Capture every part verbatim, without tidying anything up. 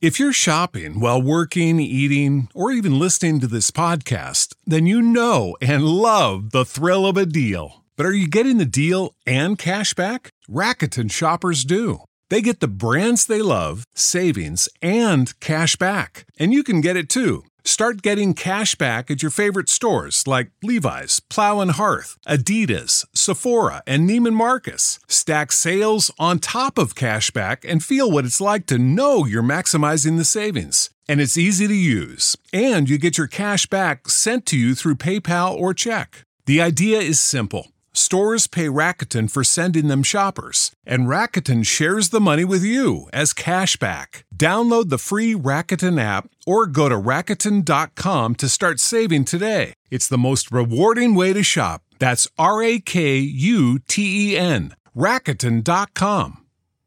If you're shopping while working, eating, or even listening to this podcast, then you know and love the thrill of a deal. But are you getting the deal and cash back? Rakuten shoppers do. They get the brands they love, savings, and cash back. And you can get it too. Start getting cash back at your favorite stores like Levi's, Plow and Hearth, Adidas, Sephora, and Neiman Marcus. Stack sales on top of cash back and feel what it's like to know you're maximizing the savings. And it's easy to use. And you get your cash back sent to you through PayPal or check. The idea is simple. Stores pay Rakuten for sending them shoppers, and Rakuten shares the money with you as cash back. Download the free Rakuten app or go to Rakuten dot com to start saving today. It's the most rewarding way to shop. That's R A K U T E N. Rakuten dot com.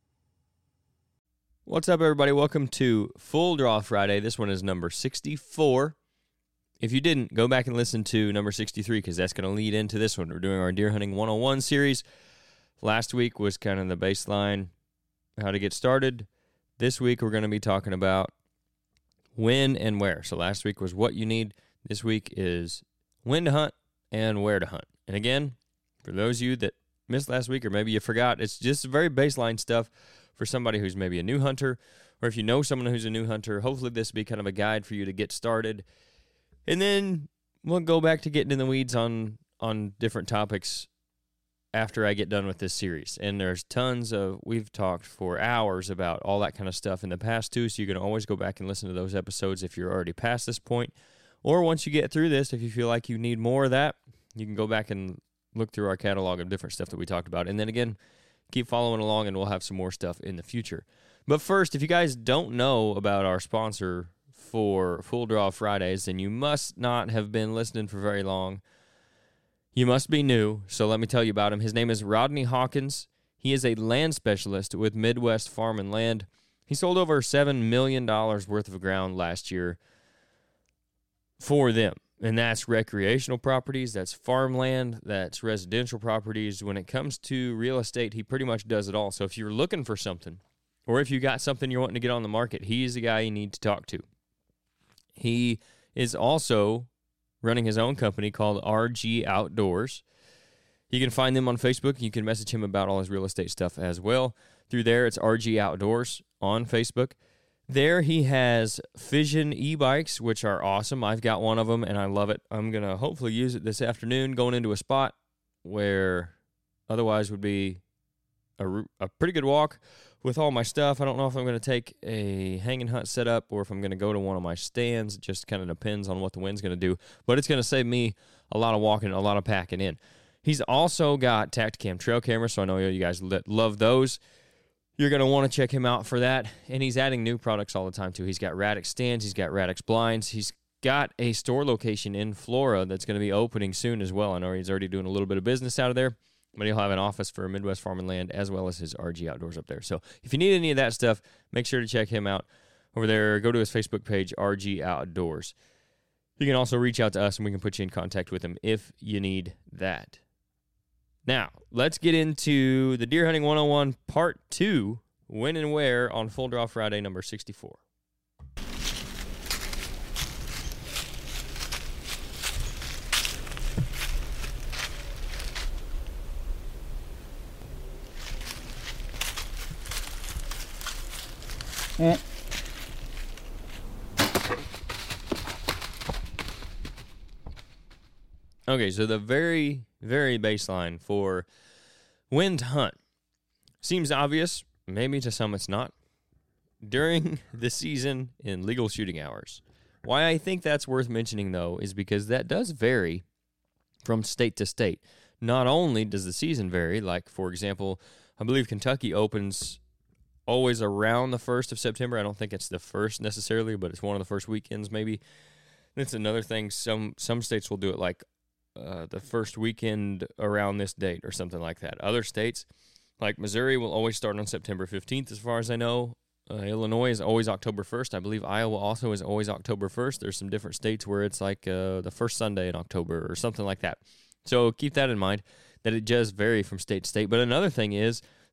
What's up, everybody? Welcome to Full Draw Friday. This one is number sixty-four. If you didn't, go back and listen to number sixty-three because that's going to lead into this one. We're doing our Deer Hunting one oh one series. Last week was kind of the baseline, how to get started. This week we're going to be talking about when and where. So last week was what you need. This week is when to hunt and where to hunt. And again, for those of you that missed last week or maybe you forgot, it's just very baseline stuff for somebody who's maybe a new hunter, or if you know someone who's a new hunter, hopefully this will be kind of a guide for you to get started. And then we'll go back to getting in the weeds on, on different topics after I get done with this series. And there's tons of, we've talked for hours about all that kind of stuff in the past too, so you can always go back and listen to those episodes if you're already past this point. Or once you get through this, if you feel like you need more of that, you can go back and look through our catalog of different stuff that we talked about. And then again, keep following along and we'll have some more stuff in the future. But first, if you guys don't know about our sponsor for Full Draw Fridays, then you must not have been listening for very long. You must be new, so let me tell you about him. His name is Rodney Hawkins. He is a land specialist with Midwest Farm and Land. He sold over seven million dollars worth of ground last year for them, and that's recreational properties, that's farmland, that's residential properties. When it comes to real estate, he pretty much does it all. So if you're looking for something, or if you got something you're wanting to get on the market, he's the guy you need to talk to. He is also running his own company called R G Outdoors. You can find them on Facebook. You can message him about all his real estate stuff as well. Through there, it's R G Outdoors on Facebook. There he has Fission e-bikes, which are awesome. I've got one of them, and I love it. I'm going to hopefully use it this afternoon going into a spot where otherwise would be a, a pretty good walk. With all my stuff, I don't know if I'm going to take a hanging hunt setup or if I'm going to go to one of my stands. It just kind of depends on what the wind's going to do. But it's going to save me a lot of walking, a lot of packing in. He's also got Tactacam trail cameras, so I know you guys love those. You're going to want to check him out for that. And he's adding new products all the time, too. He's got Radix stands. He's got Radix blinds. He's got a store location in Flora that's going to be opening soon as well. I know he's already doing a little bit of business out of there. But he'll have an office for Midwest Farm and Land as well as his R G Outdoors up there. So if you need any of that stuff, make sure to check him out over there. Go to his Facebook page, R G Outdoors. You can also reach out to us, and we can put you in contact with him if you need that. Now, let's get into the Deer Hunting one oh one Part two, When and Where on Full Draw Friday, number sixty-four. Eh. Okay, so the very, very baseline for when to hunt seems obvious. Maybe to some it's not. During the season in legal shooting hours. Why I think that's worth mentioning, though, is because that does vary from state to state. Not only does the season vary, like, for example, I believe Kentucky opens always around the first of September. I don't think it's the first necessarily, but it's one of the first weekends maybe. That's another thing. Some some states will do it like uh, the first weekend around this date or something like that. Other states, like Missouri, will always start on September fifteenth as far as I know. Uh, Illinois is always October first. I believe Iowa also is always October first. There's some different states where it's like uh, the first Sunday in October or something like that. So keep that in mind, that it does vary from state to state. But another thing is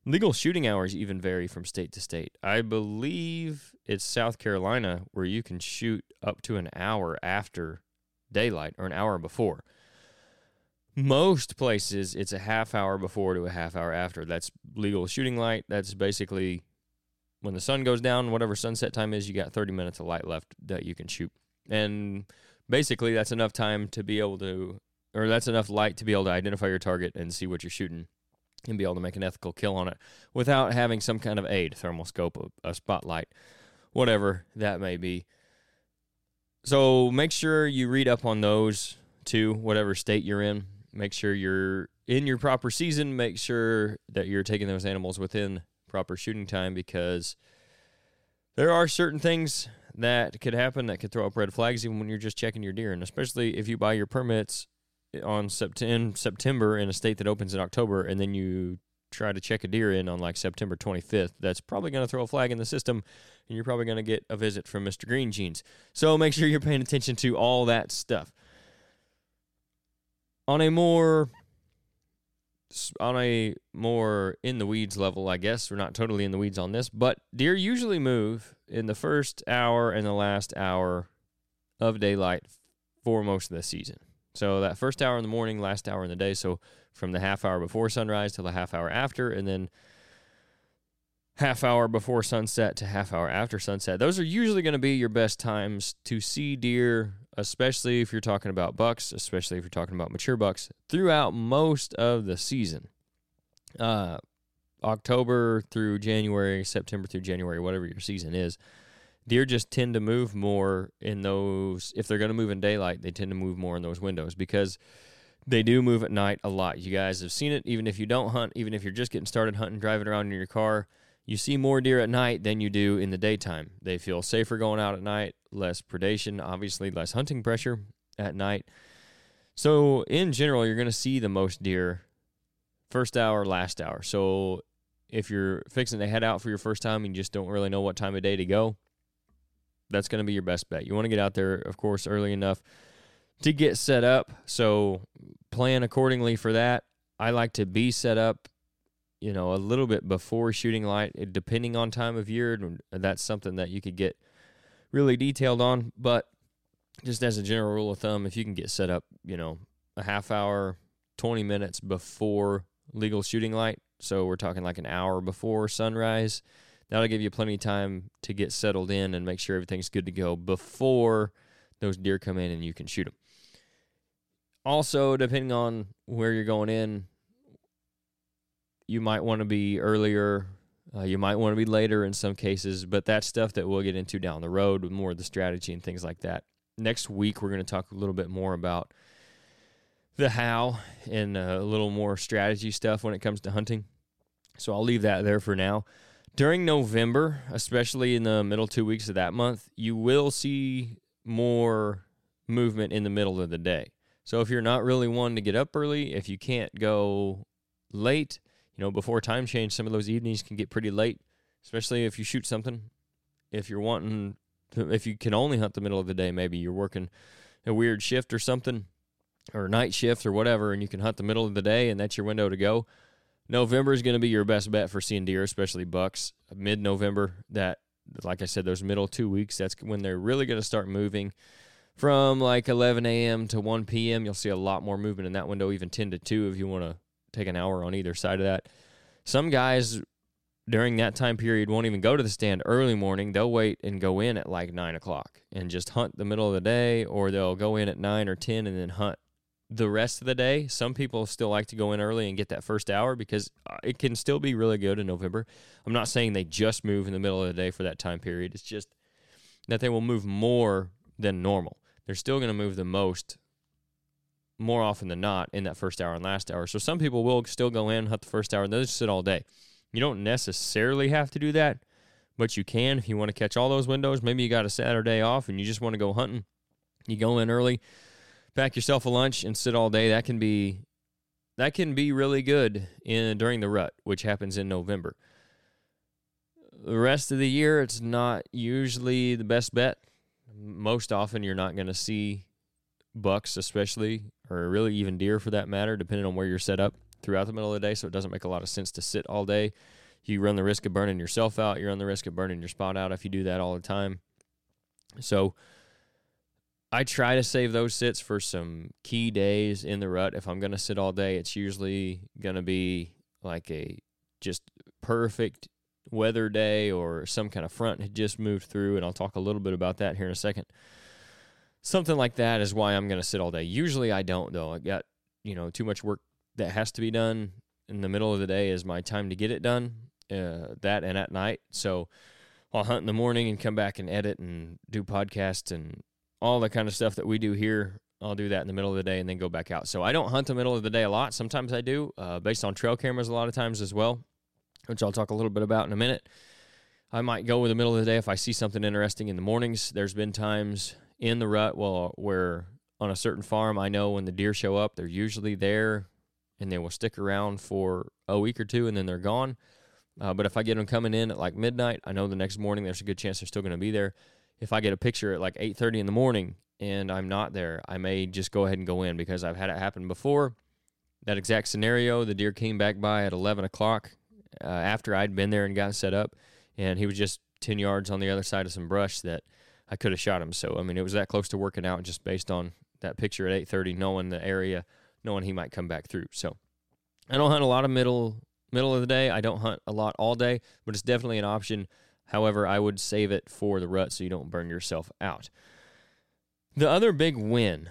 Legal shooting hours even vary from state to state. I believe it's South Carolina where you can shoot up to an hour after daylight or an hour before. Most places, it's a half hour before to a half hour after. That's legal shooting light. That's basically when the sun goes down, whatever sunset time is, you got thirty minutes of light left that you can shoot. And basically, that's enough time to be able to, or that's enough light to be able to identify your target and see what you're shooting and be able to make an ethical kill on it without having some kind of aid, thermal scope, a, a spotlight, whatever that may be. So make sure you read up on those too, whatever state you're in. Make sure you're in your proper season. Make sure that you're taking those animals within proper shooting time, because there are certain things that could happen that could throw up red flags even when you're just checking your deer. And especially if you buy your permits on September in a state that opens in October, and then you try to check a deer in on like September twenty-fifth, that's probably going to throw a flag in the system, and you're probably going to get a visit from Mister Green Jeans. So make sure you're paying attention to all that stuff. On a more on a more in the weeds level, I guess, we're not totally in the weeds on this, but deer usually move in the first hour and the last hour of daylight for most of the season. So that first hour in the morning, last hour in the day, so from the half hour before sunrise to the half hour after, and then half hour before sunset to half hour after sunset. Those are usually going to be your best times to see deer, especially if you're talking about bucks, especially if you're talking about mature bucks, throughout most of the season. Uh, October through January, September through January, whatever your season is. Deer just tend to move more in those, if they're going to move in daylight, they tend to move more in those windows because they do move at night a lot. You guys have seen it, even if you don't hunt, even if you're just getting started hunting, driving around in your car, you see more deer at night than you do in the daytime. They feel safer going out at night, less predation, obviously less hunting pressure at night. So in general, you're going to see the most deer first hour, last hour. So if you're fixing to head out for your first time and you just don't really know what time of day to go, that's going to be your best bet. You want to get out there, of course, early enough to get set up. So plan accordingly for that. I like to be set up, you know, a little bit before shooting light, depending on time of year. That's something that you could get really detailed on. But just as a general rule of thumb, if you can get set up, you know, a half hour, twenty minutes before legal shooting light, so we're talking like an hour before sunrise, that'll give you plenty of time to get settled in and make sure everything's good to go before those deer come in and you can shoot them. Also, depending on where you're going in, you might want to be earlier, uh, you might want to be later in some cases, but that's stuff that we'll get into down the road with more of the strategy and things like that. Next week, we're going to talk a little bit more about the how and uh, a little more strategy stuff when it comes to hunting. So I'll leave that there for now. During November, especially in the middle two weeks of that month, you will see more movement in the middle of the day. So if you're not really one to get up early, if you can't go late, you know, before time change, some of those evenings can get pretty late, especially if you shoot something. If you're wanting to, if you can only hunt the middle of the day, maybe you're working a weird shift or something, or night shift or whatever, and you can hunt the middle of the day and that's your window to go. November is going to be your best bet for seeing deer, especially bucks. Mid-November, that, like I said, those middle two weeks, that's when they're really going to start moving. From like eleven a.m. to one p.m., you'll see a lot more movement in that window, even ten to two if you want to take an hour on either side of that. Some guys during that time period won't even go to the stand early morning. They'll wait and go in at like nine o'clock and just hunt the middle of the day, or they'll go in at nine or ten and then hunt the rest of the day. Some people still like to go in early and get that first hour because it can still be really good in November. I'm not saying they just move in the middle of the day for that time period. It's just that they will move more than normal. They're still going to move the most more often than not in that first hour and last hour. So some people will still go in, hunt the first hour, and they'll just sit all day. You don't necessarily have to do that, but you can if you want to catch all those windows. Maybe you got a Saturday off and you just want to go hunting. You go in early, pack yourself a lunch, and sit all day. That can be that can be really good in during the rut, which happens in November. The rest of the year, it's not usually the best bet. Most often, you're not going to see bucks, especially, or really even deer for that matter, depending on where you're set up, throughout the middle of the day, so it doesn't make a lot of sense to sit all day. You run the risk of burning yourself out. You run the risk of burning your spot out if you do that all the time. So I try to save those sits for some key days in the rut. If I'm going to sit all day, it's usually going to be like a just perfect weather day or some kind of front had just moved through, and I'll talk a little bit about that here in a second. Something like that is why I'm going to sit all day. Usually I don't, though. I got, you know, too much work that has to be done in the middle of the day is my time to get it done, uh, that and at night. So I'll hunt in the morning and come back and edit and do podcasts and all the kind of stuff that we do here. I'll do that in the middle of the day and then go back out. So I don't hunt the middle of the day a lot. Sometimes I do, uh, based on trail cameras a lot of times as well, which I'll talk a little bit about in a minute. I might go in the middle of the day if I see something interesting in the mornings. There's been times in the rut well, where on a certain farm, I know when the deer show up, they're usually there and they will stick around for a week or two and then they're gone. Uh, but if I get them coming in at like midnight, I know the next morning there's a good chance they're still going to be there. If I get a picture at like eight thirty in the morning and I'm not there, I may just go ahead and go in because I've had it happen before. That exact scenario, the deer came back by at eleven o'clock uh, after I'd been there and got set up, and he was just ten yards on the other side of some brush that I could have shot him. So, I mean, it was that close to working out just based on that picture at eight thirty, knowing the area, knowing he might come back through. So I don't hunt a lot of middle middle of the day. I don't hunt a lot all day, but it's definitely an option. However, I would save it for the rut so you don't burn yourself out. The other big win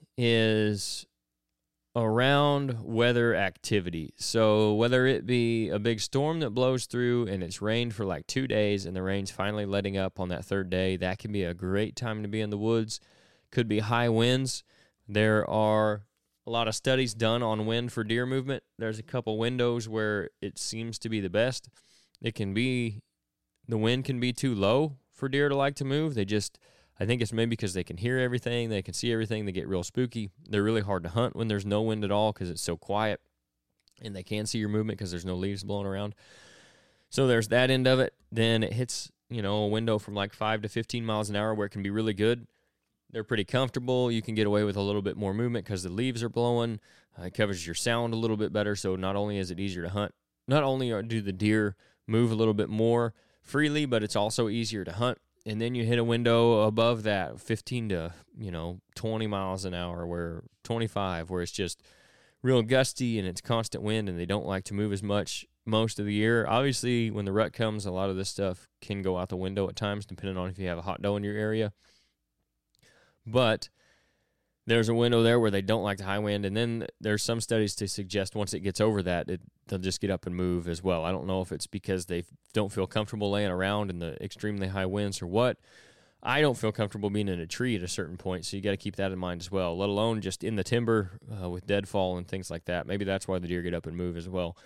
is around weather activity. So whether it be a big storm that blows through and it's rained for like two days and the rain's finally letting up on that third day, that can be a great time to be in the woods. Could be high winds. There are a lot of studies done on wind for deer movement. There's a couple windows where it seems to be the best. It can be, the wind can be too low for deer to like to move. They just, I think it's maybe because they can hear everything, they can see everything, they get real spooky. They're really hard to hunt when there's no wind at all because it's so quiet, and they can see your movement because there's no leaves blowing around. So there's that end of it. Then it hits, you know, a window from like five to fifteen miles an hour where it can be really good. They're pretty comfortable. You can get away with a little bit more movement because the leaves are blowing. Uh, it covers your sound a little bit better, so not only is it easier to hunt, not only are, do the deer move a little bit more freely, but it's also easier to hunt. And then you hit a window above that, fifteen to, you know, twenty miles an hour, where twenty-five, where it's just real gusty and it's constant wind and they don't like to move as much most of the year. Obviously, when the rut comes, a lot of this stuff can go out the window at times, depending on if you have a hot doe in your area. But there's a window there where they don't like the high wind, and then there's some studies to suggest once it gets over that, it, they'll just get up and move as well. I don't know if it's because they don't feel comfortable laying around in the extremely high winds or what. I don't feel comfortable being in a tree at a certain point, so you got to keep that in mind as well, let alone just in the timber uh, with deadfall and things like that. Maybe that's why the deer get up and move as well.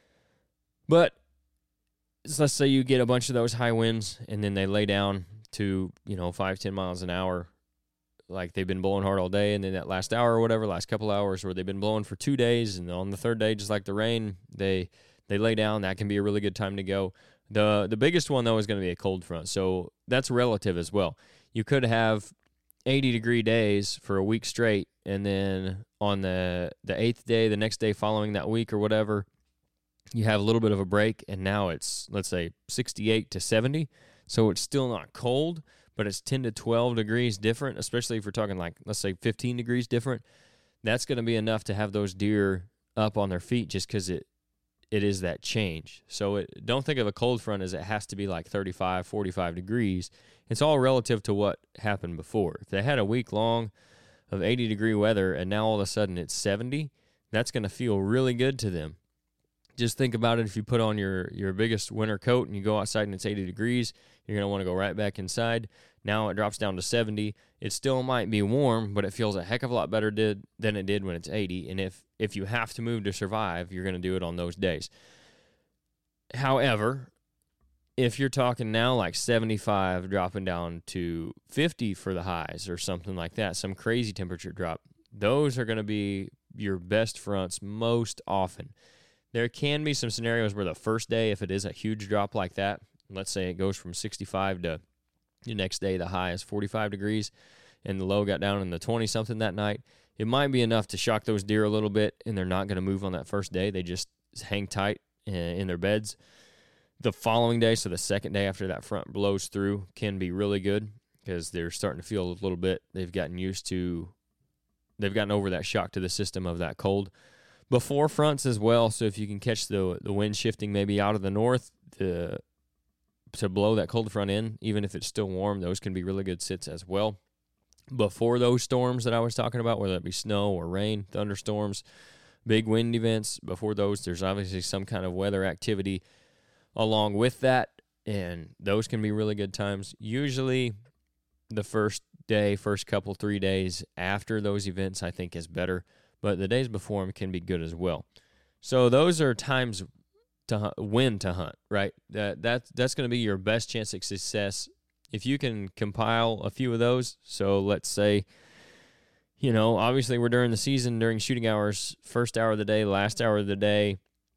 But so let's say you get a bunch of those high winds, and then they lay down to, you know, five, ten miles an hour, like they've been blowing hard all day, and then that last hour or whatever, last couple hours, where they've been blowing for two days, and on the third day, just like the rain, they they lay down. That can be a really good time to go. The the biggest one, though, is going to be a cold front, so that's relative as well. You could have eighty-degree days for a week straight, and then on the, the eighth day, the next day following that week or whatever, you have a little bit of a break, and now it's, let's say, sixty-eight to seventy, so it's still not cold, but it's ten to twelve degrees different, especially if we're talking like, let's say, fifteen degrees different. That's going to be enough to have those deer up on their feet just because it, it is that change. So it, don't think of a cold front as it has to be like thirty-five, forty-five degrees. It's all relative to what happened before. If they had a week long of eighty-degree weather and now all of a sudden it's seventy, that's going to feel really good to them. Just think about it. If you put on your, your biggest winter coat and you go outside and it's eighty degrees, you're going to want to go right back inside. Now it drops down to seventy. It still might be warm, but it feels a heck of a lot better did, than it did when it's eighty. And if, if you have to move to survive, you're going to do it on those days. However, if you're talking now like seventy-five dropping down to fifty for the highs or something like that, some crazy temperature drop, those are going to be your best fronts most often. There can be some scenarios where the first day, if it is a huge drop like that, let's say it goes from sixty-five to the next day, the high is forty-five degrees, and the low got down in the twenty-something that night, it might be enough to shock those deer a little bit, and they're not going to move on that first day. They just hang tight in their beds. The following day, so the second day after that front blows through, can be really good because they're starting to feel a little bit. They've gotten used to, they've gotten over that shock to the system of that cold. Before fronts as well, so if you can catch the the wind shifting maybe out of the north to, to blow that cold front in, even if it's still warm, those can be really good sits as well. Before those storms that I was talking about, whether it be snow or rain, thunderstorms, big wind events, before those, there's obviously some kind of weather activity along with that, and those can be really good times. Usually the first day, first couple, three days after those events, I think is better, but the days before them can be good as well. So those are times to hunt, when to hunt, right? That, that That's going to be your best chance of success if you can compile a few of those. So let's say, you know, obviously we're during the season, during shooting hours, first hour of the day, last hour of the day.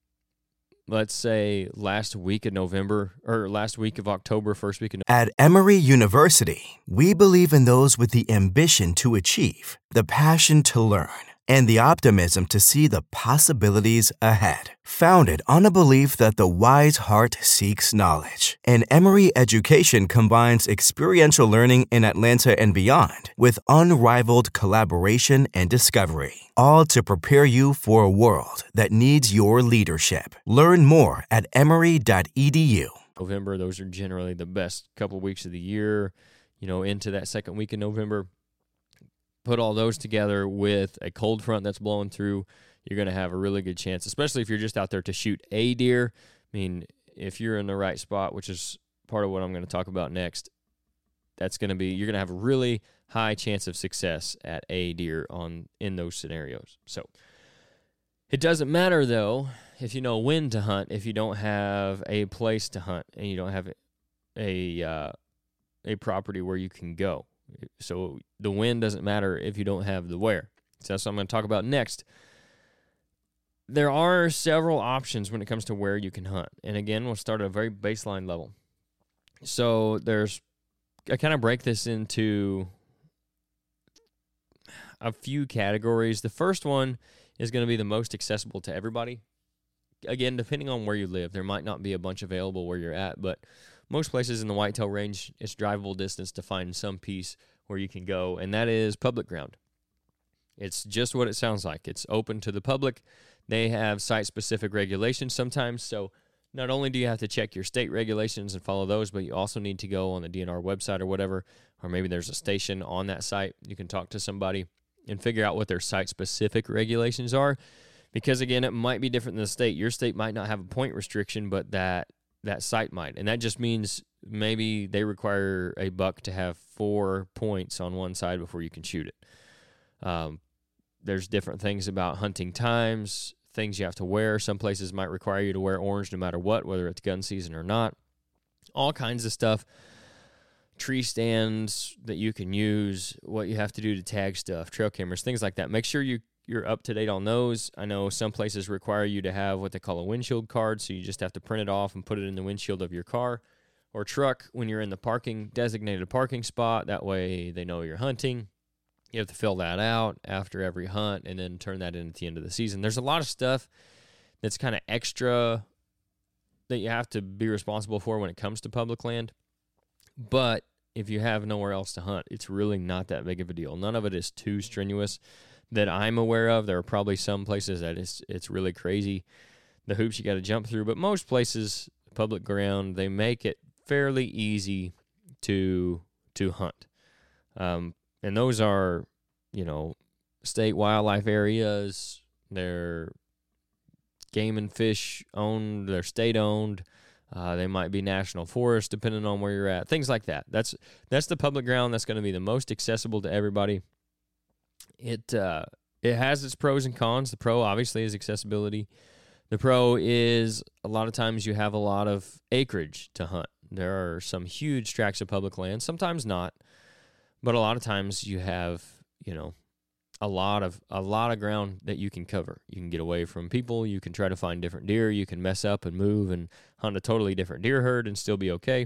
Let's say last week of November, or last week of October, first week of November. At Emory University, we believe in those with the ambition to achieve, the passion to learn, and the optimism to see the possibilities ahead. Founded on a belief that the wise heart seeks knowledge, and Emory education combines experiential learning in Atlanta and beyond with unrivaled collaboration and discovery, all to prepare you for a world that needs your leadership. Learn more at emory dot e d u. November, those are generally the best couple weeks of the year, you know, into that second week in November. Put all those together with a cold front that's blowing through, you're going to have a really good chance, especially if you're just out there to shoot a deer. I mean, if you're in the right spot, which is part of what I'm going to talk about next, that's going to be, you're going to have a really high chance of success at a deer on in those scenarios. So it doesn't matter, though, if you know when to hunt, if you don't have a place to hunt and you don't have a, uh, a property where you can go. So the wind doesn't matter if you don't have the where. So that's what I'm going to talk about next. There are several options when it comes to where you can hunt. And again, we'll start at a very baseline level. So there's, I kind of break this into a few categories. The first one is going to be the most accessible to everybody. Again, depending on where you live, there might not be a bunch available where you're at, but most places in the whitetail range, it's drivable distance to find some piece where you can go, and that is public ground. It's just what it sounds like. It's open to the public. They have site-specific regulations sometimes, so not only do you have to check your state regulations and follow those, but you also need to go on the D N R website or whatever, or maybe there's a station on that site. You can talk to somebody and figure out what their site-specific regulations are, because, again, it might be different than the state. Your state might not have a point restriction, but that that site might. And that just means maybe they require a buck to have four points on one side before you can shoot it. Um, there's different things about hunting times, things you have to wear. Some places might require you to wear orange no matter what, whether it's gun season or not. All kinds of stuff. Tree stands that you can use, what you have to do to tag stuff, trail cameras, things like that. Make sure you You're up to date on those. I know some places require you to have what they call a windshield card, so you just have to print it off and put it in the windshield of your car or truck when you're in the parking designated parking spot. That way they know you're hunting. You have to fill that out after every hunt and then turn that in at the end of the season. There's a lot of stuff that's kind of extra that you have to be responsible for when it comes to public land. But if you have nowhere else to hunt, it's really not that big of a deal. None of it is too strenuous that I'm aware of. There are probably some places that it's, it's really crazy, the hoops you got to jump through. But most places, public ground, they make it fairly easy to to hunt. Um, and those are, you know, state wildlife areas. They're game and fish owned. They're state owned. Uh, they might be national forests, depending on where you're at. Things like that. That's that's the public ground that's going to be the most accessible to everybody. It uh, it has its pros and cons. The pro, obviously, is accessibility. The pro is a lot of times you have a lot of acreage to hunt. There are some huge tracts of public land, sometimes not, but a lot of times you have, you know, a lot of a lot of ground that you can cover. You can get away from people. You can try to find different deer. You can mess up and move and hunt a totally different deer herd and still be okay.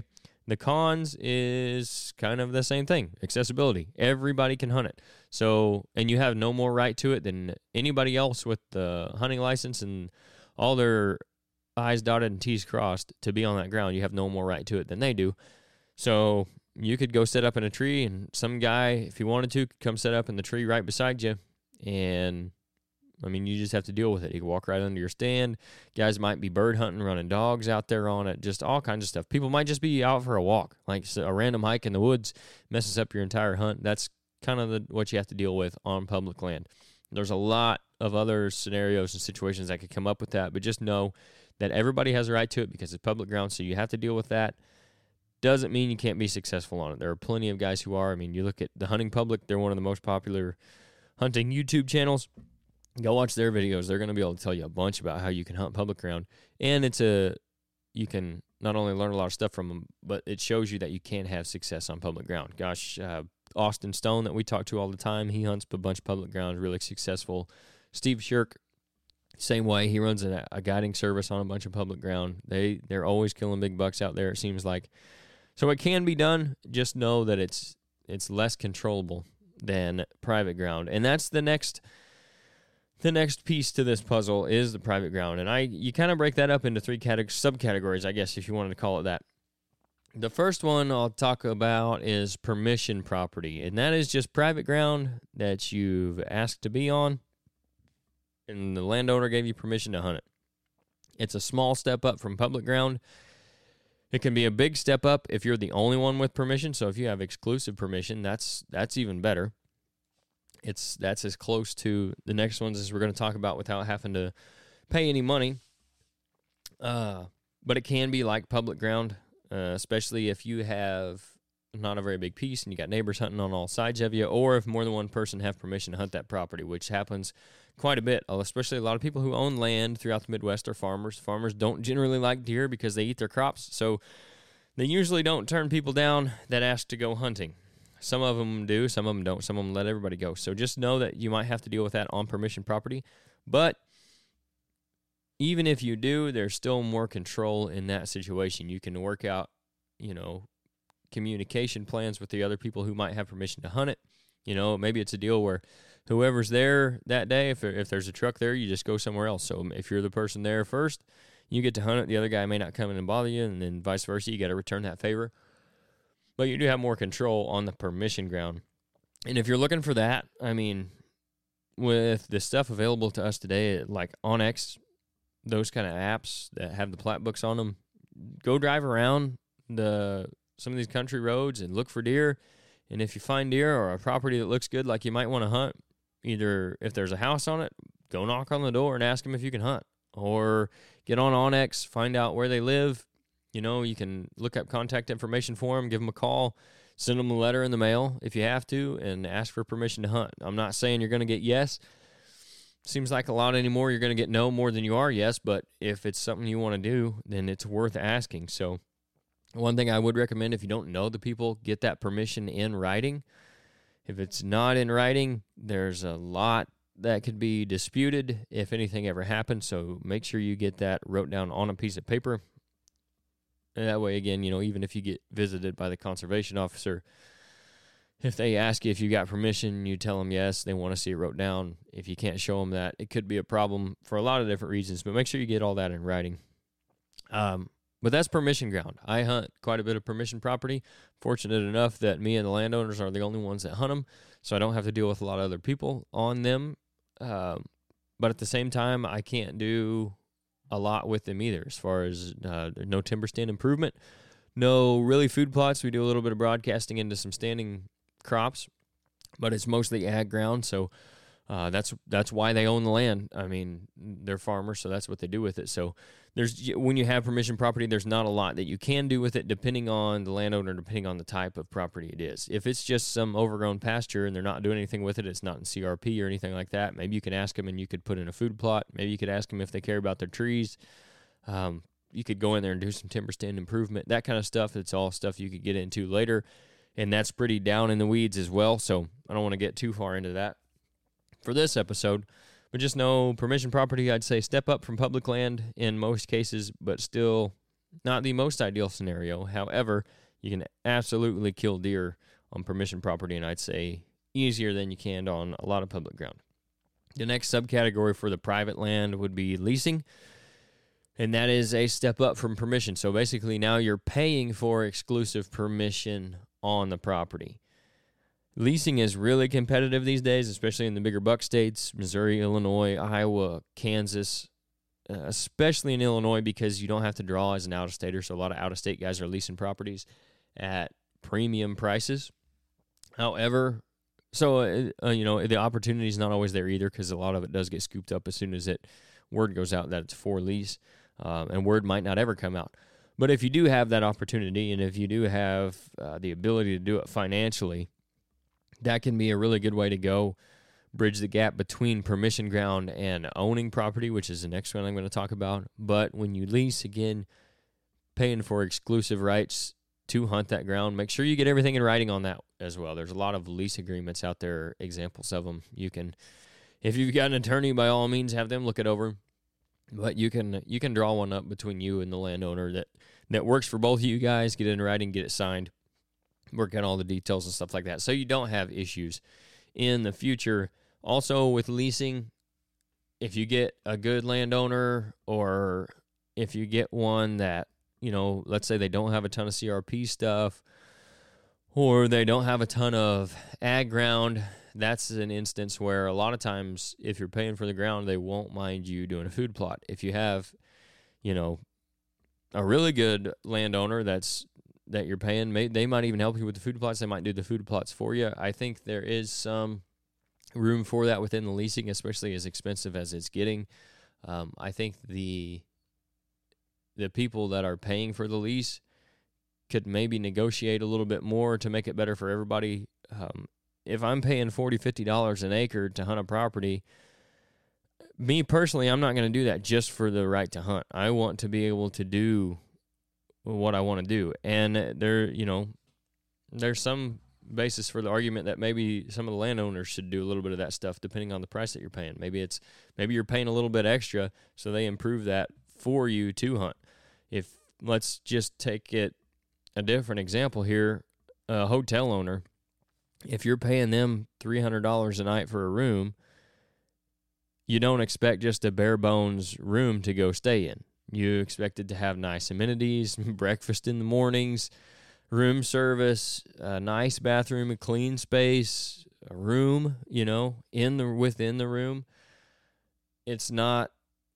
The cons is kind of the same thing, accessibility. Everybody can hunt it. So, and you have no more right to it than anybody else with the hunting license and all their I's dotted and T's crossed to be on that ground. You have no more right to it than they do. So you could go sit up in a tree, and some guy, if he wanted to, could come sit up in the tree right beside you. And, I mean, you just have to deal with it. He could walk right under your stand. Guys might be bird hunting, running dogs out there on it, just all kinds of stuff. People might just be out for a walk, like a random hike in the woods messes up your entire hunt. That's kind of the, what you have to deal with on public land. There's a lot of other scenarios and situations that could come up with that, but just know that everybody has a right to it because it's public ground, so you have to deal with that. Doesn't mean you can't be successful on it. There are plenty of guys who are. I mean, you look at the Hunting Public, they're one of the most popular hunting YouTube channels. Go watch their videos. They're going to be able to tell you a bunch about how you can hunt public ground. And it's a, you can not only learn a lot of stuff from them, but it shows you that you can have success on public ground. Gosh, uh, Austin Stone that we talk to all the time, he hunts a bunch of public ground, really successful. Steve Shirk, same way. He runs a, a guiding service on a bunch of public ground. They, they're always killing big bucks out there, it seems like. So it can be done. Just know that it's it's less controllable than private ground. And that's the next... The next piece to this puzzle is the private ground, and I you kind of break that up into three categ- subcategories, I guess, if you wanted to call it that. The first one I'll talk about is permission property, and that is just private ground that you've asked to be on, and the landowner gave you permission to hunt it. It's a small step up from public ground. It can be a big step up if you're the only one with permission, so if you have exclusive permission, that's that's even better. It's that's as close to the next ones as we're going to talk about without having to pay any money. Uh, but it can be like public ground, uh, especially if you have not a very big piece and you got neighbors hunting on all sides of you, or if more than one person have permission to hunt that property, which happens quite a bit. Especially a lot of people who own land throughout the Midwest are farmers. Farmers don't generally like deer because they eat their crops, so they usually don't turn people down that ask to go hunting. Some of them do, some of them don't. Some of them let everybody go. So just know that you might have to deal with that on permission property. But even if you do, there's still more control in that situation. You can work out, you know, communication plans with the other people who might have permission to hunt it. You know, maybe it's a deal where whoever's there that day, if, if there's a truck there, you just go somewhere else. So if you're the person there first, you get to hunt it. The other guy may not come in and bother you, and then vice versa. You got to return that favor. But you do have more control on the permission ground. And if you're looking for that, I mean, with the stuff available to us today, like onX, those kind of apps that have the plat books on them, go drive around the some of these country roads and look for deer. And if you find deer or a property that looks good, like you might want to hunt, either if there's a house on it, go knock on the door and ask them if you can hunt. Or get on onX, find out where they live. You know, you can look up contact information for them, give them a call, send them a letter in the mail if you have to, and ask for permission to hunt. I'm not saying you're going to get yes. Seems like a lot anymore. You're going to get no more than you are yes, but if it's something you want to do, then it's worth asking. So one thing I would recommend, if you don't know the people, get that permission in writing. If it's not in writing, there's a lot that could be disputed if anything ever happens, so make sure you get that wrote down on a piece of paper. And that way, again, you know, even if you get visited by the conservation officer, if they ask you if you got permission, you tell them yes, they want to see it wrote down. If you can't show them that, it could be a problem for a lot of different reasons, but make sure you get all that in writing. Um, but that's permission ground. I hunt quite a bit of permission property. Fortunate enough that me and the landowners are the only ones that hunt them, so I don't have to deal with a lot of other people on them. Um, but at the same time, I can't do a lot with them either, as far as uh, no timber stand improvement, no really food plots. We do a little bit of broadcasting into some standing crops, but it's mostly ag ground, so uh, that's that's why they own the land. I mean, they're farmers, so that's what they do with it. So there's when you have permission property, there's not a lot that you can do with it, depending on the landowner, depending on the type of property it is. If it's just some overgrown pasture and they're not doing anything with it, it's not in C R P or anything like that, maybe you can ask them and you could put in a food plot. Maybe you could ask them if they care about their trees. Um, you could go in there and do some timber stand improvement, that kind of stuff. It's all stuff you could get into later, and that's pretty down in the weeds as well, so I don't want to get too far into that for this episode. But just know permission property, I'd say step up from public land in most cases, but still not the most ideal scenario. However, You can absolutely kill deer on permission property, and I'd say easier than you can on a lot of public ground. The next subcategory for the private land would be leasing, and that is a step up from permission. So basically now you're paying for exclusive permission on the property. Leasing is really competitive these days, especially in the bigger buck states, Missouri, Illinois, Iowa, Kansas, uh, especially in Illinois because you don't have to draw as an out-of-stater, so a lot of out-of-state guys are leasing properties at premium prices. However, so, uh, you know, the opportunity is not always there either because a lot of it does get scooped up as soon as it word goes out that it's for lease, um, and word might not ever come out. But if you do have that opportunity and if you do have uh, the ability to do it financially, that can be a really good way to go, bridge the gap between permission ground and owning property, which is the next one I'm going to talk about. But when you lease, again, paying for exclusive rights to hunt that ground, make sure you get everything in writing on that as well. There's a lot of lease agreements out there, examples of them. You can, if you've got an attorney, by all means, have them look it over. But you can you can draw one up between you and the landowner that, that works for both of you guys, get it in writing, get it signed, work out all the details and stuff like that, so you don't have issues in the future. Also, with leasing, if you get a good landowner or if you get one that, you know, let's say they don't have a ton of C R P stuff or they don't have a ton of ag ground, that's an instance where a lot of times if you're paying for the ground, they won't mind you doing a food plot. If you have, you know, a really good landowner that's that you're paying, may, they might even help you with the food plots. They might do the food plots for you. I think there is some room for that within the leasing, especially as expensive as it's getting. Um, I think the the people that are paying for the lease could maybe negotiate a little bit more to make it better for everybody. Um, if I'm paying forty dollars, fifty dollars an acre to hunt a property, me personally, I'm not going to do that just for the right to hunt. I want to be able to do what I want to do. And there, you know, there's some basis for the argument that maybe some of the landowners should do a little bit of that stuff depending on the price that you're paying. Maybe it's maybe you're paying a little bit extra so they improve that for you to hunt. If let's just take it a different example here, a hotel owner, if you're paying them three hundred dollars a night for a room, you don't expect just a bare bones room to go stay in. You expect it to have nice amenities, breakfast in the mornings, room service, a nice bathroom, a clean space, a room, you know, in the within the room. It's not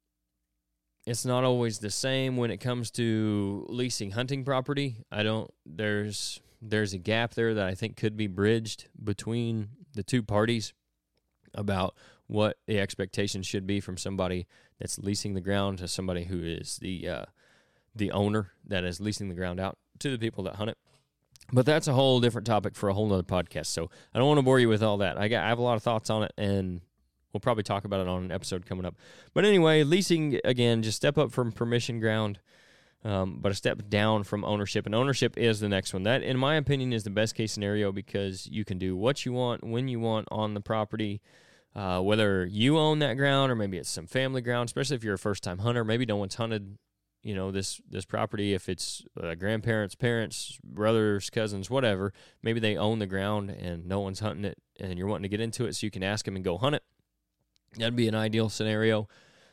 it's not always the same when it comes to leasing hunting property. I don't there's there's a gap there that I think could be bridged between the two parties about what the expectations should be from somebody that's leasing the ground to somebody who is the uh, the owner that is leasing the ground out to the people that hunt it. But that's a whole different topic for a whole nother podcast, so I don't want to bore you with all that. I got I have a lot of thoughts on it, and we'll probably talk about it on an episode coming up. But anyway, leasing, again, just step up from permission ground, um, but a step down from ownership. And ownership is the next one. That, in my opinion, is the best case scenario because you can do what you want, when you want on the property. Uh, whether you own that ground or maybe it's some family ground, especially if you're a first-time hunter, maybe no one's hunted, you know, this this property. If it's uh, grandparents, parents, brothers, cousins, whatever, maybe they own the ground and no one's hunting it, and you're wanting to get into it, so you can ask them and go hunt it. That'd be an ideal scenario.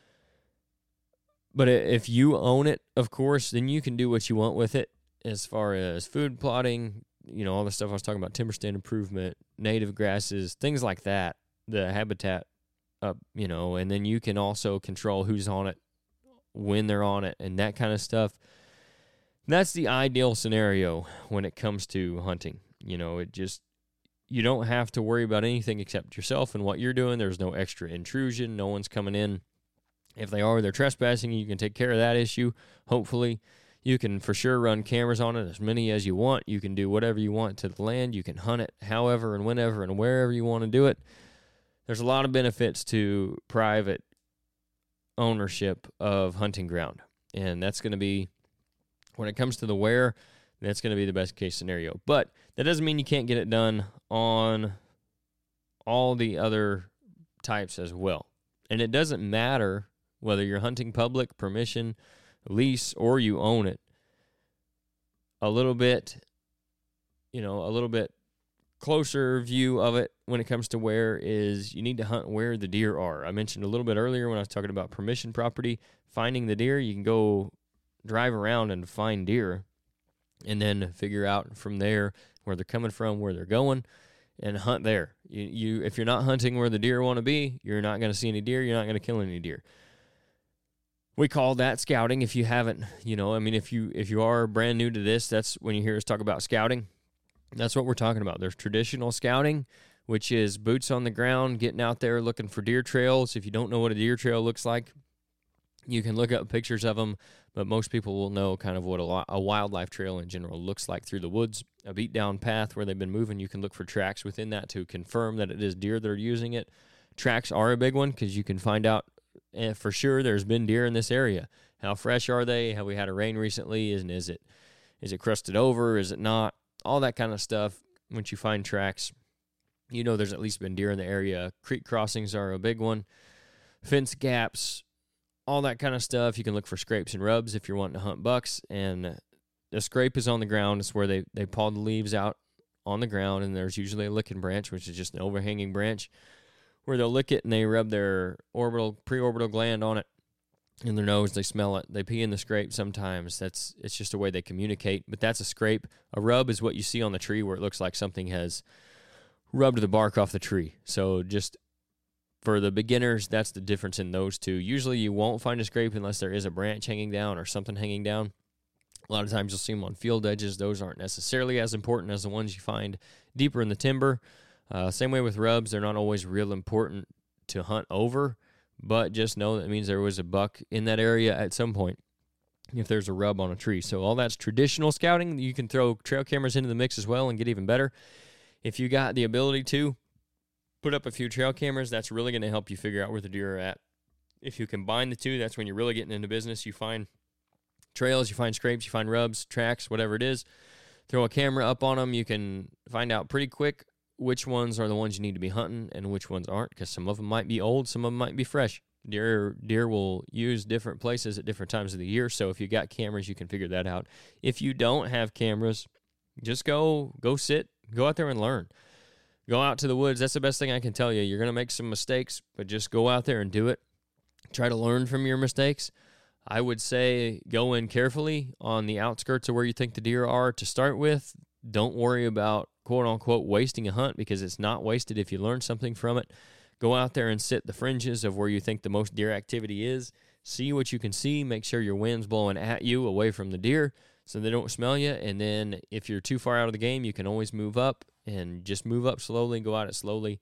But if you own it, of course, then you can do what you want with it as far as food plotting, you know, all the stuff I was talking about, timber stand improvement, native grasses, things like that. The habitat up, you know, and then you can also control who's on it, when they're on it, and that kind of stuff. That's the ideal scenario when it comes to hunting. You know, it just, you don't have to worry about anything except yourself and what you're doing. There's no extra intrusion. No one's coming in. If they are, they're trespassing. You can take care of that issue, hopefully. You can for sure run cameras on it, as many as you want. You can do whatever you want to the land. You can hunt it however and whenever and wherever you want to do it. There's a lot of benefits to private ownership of hunting ground, and that's going to be, when it comes to the where, that's going to be the best case scenario. But that doesn't mean you can't get it done on all the other types as well. And it doesn't matter whether you're hunting public, permission, lease, or you own it. A little bit you know, a little bit closer view of it when it comes to where is you need to hunt where the deer are. I mentioned a little bit earlier when I was talking about permission property, finding the deer. You can go drive around and find deer and then figure out from there where they're coming from, where they're going, and hunt there. You, you if you're not hunting where the deer want to be, you're not going to see any deer. You're not going to kill any deer. We call that scouting. If you haven't, you know, I mean, if you if you are brand new to this, that's when you hear us talk about scouting. That's what we're talking about. There's traditional scouting, which is boots on the ground, getting out there looking for deer trails. If you don't know what a deer trail looks like, you can look up pictures of them, but most people will know kind of what a, a wildlife trail in general looks like through the woods. A beat down path where they've been moving, you can look for tracks within that to confirm that it is deer that are using it. Tracks are a big one because you can find out eh, for sure there's been deer in this area. How fresh are they? Have we had a rain recently? Is, is it is it crusted over? Is it not? All that kind of stuff. Once you find tracks, you know there's at least been deer in the area. Creek crossings are a big one. Fence gaps, all that kind of stuff. You can look for scrapes and rubs if you're wanting to hunt bucks. And the scrape is on the ground. It's where they, they paw the leaves out on the ground, and there's usually a licking branch, which is just an overhanging branch, where they'll lick it and they rub their orbital, preorbital gland on it in their nose. They smell it. They pee in the scrape sometimes. That's it's just a way they communicate. But that's a scrape. A rub is what you see on the tree where it looks like something has rubbed the bark off the tree. So just for the beginners, that's the difference in those two. Usually you won't find a scrape unless there is a branch hanging down or something hanging down. A lot of times you'll see them on field edges. Those aren't necessarily as important as the ones you find deeper in the timber. Uh, same way with rubs. They're not always real important to hunt over, but just know that means there was a buck in that area at some point if there's a rub on a tree. So all that's traditional scouting. You can throw trail cameras into the mix as well and get even better. If you got the ability to put up a few trail cameras, that's really going to help you figure out where the deer are at. If you combine the two, that's when you're really getting into business. You find trails, you find scrapes, you find rubs, tracks, whatever it is. Throw a camera up on them. You can find out pretty quick which ones are the ones you need to be hunting and which ones aren't, because some of them might be old, some of them might be fresh. Deer deer will use different places at different times of the year, so if you got cameras, you can figure that out. If you don't have cameras, just go go sit, go out there and learn. Go out to the woods. That's the best thing I can tell you. You're going to make some mistakes, but just go out there and do it. Try to learn from your mistakes. I would say go in carefully on the outskirts of where you think the deer are to start with. Don't worry about quote-unquote wasting a hunt, because it's not wasted if you learn something from it. Go out there and sit the fringes of where you think the most deer activity is. See what you can see. Make sure your wind's blowing at you away from the deer so they don't smell you. And then if you're too far out of the game, you can always move up and just move up slowly and go at it slowly,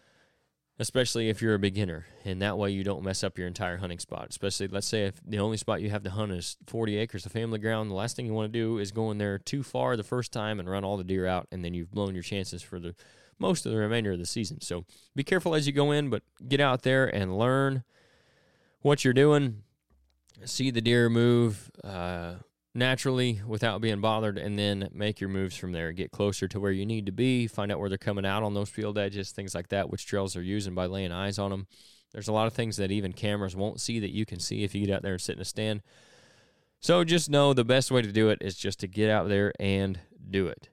especially if you're a beginner. And that way you don't mess up your entire hunting spot. Especially, let's say if the only spot you have to hunt is forty acres of family ground, the last thing you want to do is go in there too far the first time and run all the deer out, and then you've blown your chances for the most of the remainder of the season. So be careful as you go in, but get out there and learn what you're doing. See the deer move uh, naturally without being bothered, and then make your moves from there. Get closer to where you need to be. Find out where they're coming out on those field edges, things like that, which trails they're using by laying eyes on them. There's a lot of things that even cameras won't see that you can see if you get out there and sit in a stand. So just know the best way to do it is just to get out there and do it.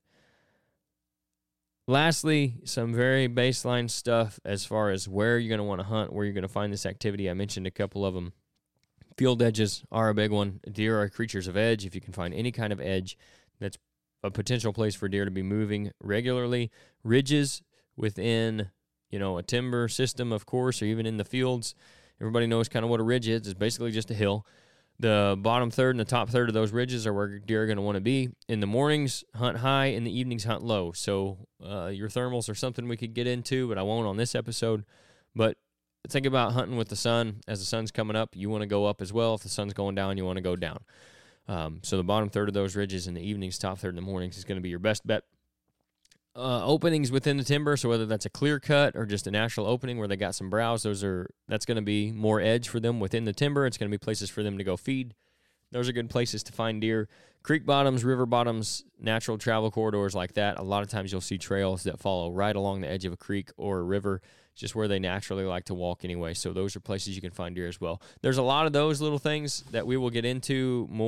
Lastly, some very baseline stuff as far as where you're going to want to hunt, where you're going to find this activity. I mentioned a couple of them. Field edges are a big one. Deer are creatures of edge. If you can find any kind of edge, that's a potential place for deer to be moving regularly. Ridges within, you know, a timber system, of course, or even in the fields. Everybody knows kind of what a ridge is. It's basically just a hill. The bottom third and the top third of those ridges are where deer are going to want to be. In the mornings, hunt high. In the evenings, hunt low. So uh, your thermals are something we could get into, but I won't on this episode. But think about hunting with the sun. As the sun's coming up, you want to go up as well. If the sun's going down, you want to go down. Um, so the bottom third of those ridges in the evenings, top third in the mornings is going to be your best bet. Uh, openings within the timber, so whether that's a clear cut or just a natural opening where they got some browse, those are that's going to be more edge for them within the timber. It's going to be places for them to go feed. Those are good places to find deer. Creek bottoms, river bottoms, natural travel corridors like that. A lot of times you'll see trails that follow right along the edge of a creek or a river, just where they naturally like to walk anyway. So those are places you can find deer as well. There's a lot of those little things that we will get into more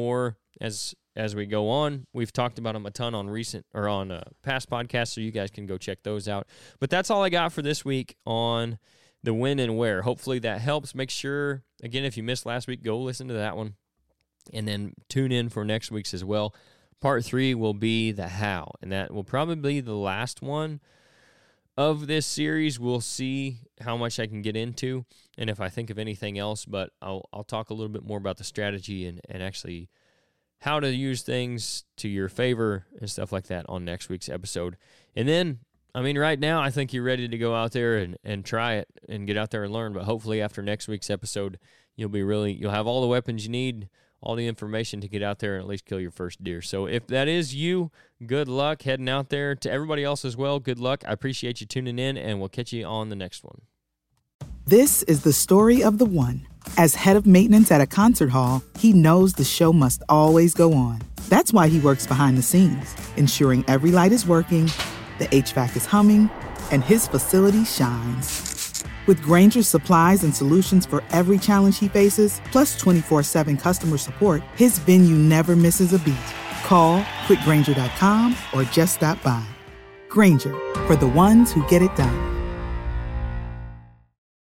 as as we go on. We've talked about them a ton on recent or on uh, past podcasts, so you guys can go check those out. But that's all I got for this week on the when and where. Hopefully that helps. Make sure, again, if you missed last week, go listen to that one, and then tune in for next week's as well. Part three will be the how, and that will probably be the last one of this series. We'll see how much I can get into and if I think of anything else, but I'll I'll talk a little bit more about the strategy and, and actually how to use things to your favor and stuff like that on next week's episode. And then, I mean, right now I think you're ready to go out there and, and try it and get out there and learn, but hopefully after next week's episode, you'll be really, you'll have all the weapons you need, all the information to get out there and at least kill your first deer. So if that is you, good luck heading out there. To everybody else as well, good luck. I appreciate you tuning in, and we'll catch you on the next one. This is the story of the one. As head of maintenance at a concert hall, he knows the show must always go on. That's why he works behind the scenes, ensuring every light is working, the H V A C is humming, and his facility shines. With Grainger's supplies and solutions for every challenge he faces, plus twenty-four seven customer support, his venue never misses a beat. Call quick grainger dot com or just stop by. Grainger, for the ones who get it done.